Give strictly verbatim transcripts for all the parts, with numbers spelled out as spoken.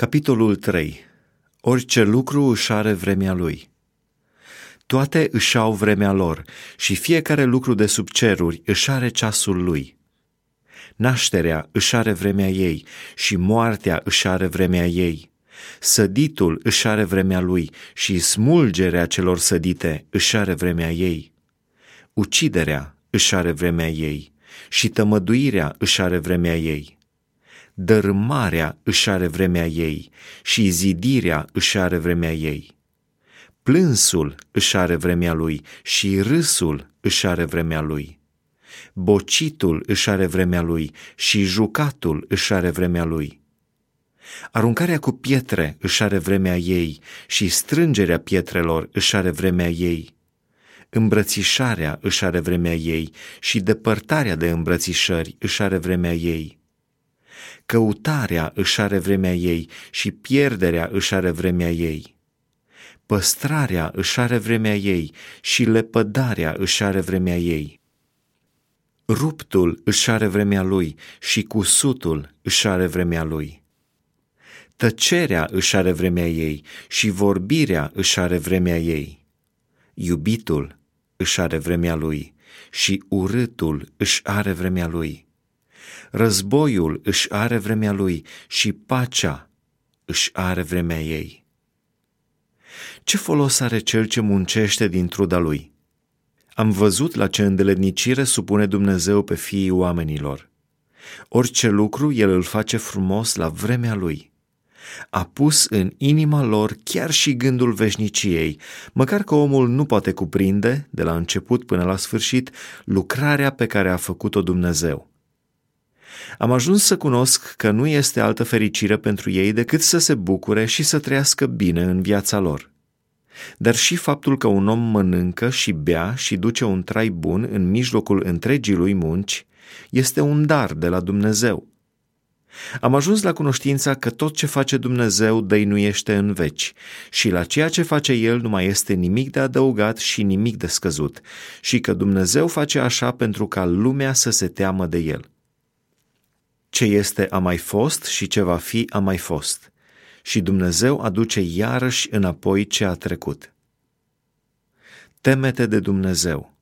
Capitolul trei. Orice lucru își are vremea lui. Toate își au vremea lor și fiecare lucru de sub ceruri își are ceasul lui. Nașterea își are vremea ei și moartea își are vremea ei. Săditul își are vremea lui și smulgerea celor sădite își are vremea ei. Uciderea își are vremea ei și tămăduirea își are vremea ei. Dărâmarea își are vremea ei și zidirea își are vremea ei. Plânsul își are vremea lui și râsul își are vremea lui. Bocitul își are vremea lui și jucatul își are vremea lui. Aruncarea cu pietre își are vremea ei și strângerea pietrelor își are vremea ei. Îmbrățișarea își are vremea ei și depărtarea de îmbrățișări își are vremea ei. Căutarea își are vremea ei și pierderea își are vremea ei. Păstrarea își are vremea ei și lepădarea își are vremea ei. Ruptul își are vremea lui și cusutul își are vremea lui. Tăcerea își are vremea ei și vorbirea își are vremea ei. Iubitul își are vremea lui și urâtul își are vremea lui. Războiul își are vremea lui și pacea își are vremea ei. Ce folos are cel ce muncește din truda lui? Am văzut la ce îndeletnicire supune Dumnezeu pe fiii oamenilor. Orice lucru El îl face frumos la vremea lui. A pus în inima lor chiar și gândul veșniciei, măcar că omul nu poate cuprinde, de la început până la sfârșit, lucrarea pe care a făcut-o Dumnezeu. Am ajuns să cunosc că nu este altă fericire pentru ei decât să se bucure și să trăiască bine în viața lor. Dar și faptul că un om mănâncă și bea și duce un trai bun în mijlocul întregii lui munci este un dar de la Dumnezeu. Am ajuns la cunoștința că tot ce face Dumnezeu dăinuiește în veci și la ceea ce face El nu mai este nimic de adăugat și nimic de scăzut și că Dumnezeu face așa pentru ca lumea să se teamă de El. Ce este a mai fost și ce va fi a mai fost, și Dumnezeu aduce iarăși înapoi ce a trecut. Teme-te de Dumnezeu.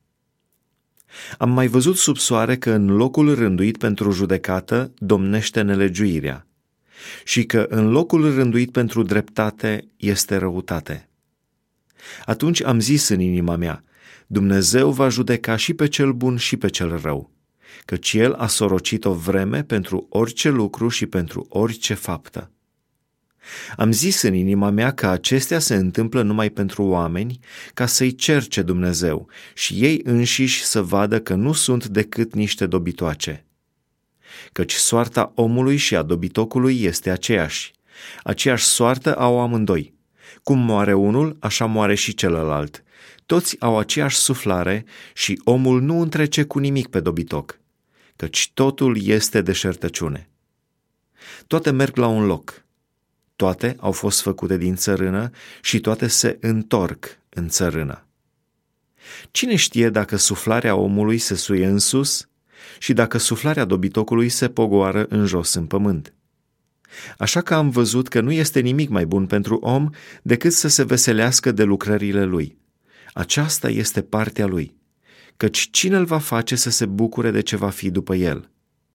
Am mai văzut sub soare că în locul rânduit pentru judecată domnește nelegiuirea și că în locul rânduit pentru dreptate este răutate. Atunci am zis în inima mea, Dumnezeu va judeca și pe cel bun și pe cel rău, căci El a sorocit o vreme pentru orice lucru și pentru orice faptă. Am zis în inima mea că acestea se întâmplă numai pentru oameni, ca să-i cerce Dumnezeu și ei înșiși să vadă că nu sunt decât niște dobitoace. Căci soarta omului și a dobitocului este aceeași. Aceeași soartă au amândoi. Cum moare unul, așa moare și celălalt. Toți au aceeași suflare și omul nu întrece cu nimic pe dobitoc, căci totul este deșertăciune. Toate merg la un loc. Toate au fost făcute din țărână și toate se întorc în țărână. Cine știe dacă suflarea omului se suie în sus și dacă suflarea dobitocului se pogoară în jos în pământ? Așa că am văzut că nu este nimic mai bun pentru om decât să se veselească de lucrările lui. Aceasta este partea lui, căci cine îl va face să se bucure de ce va fi după el?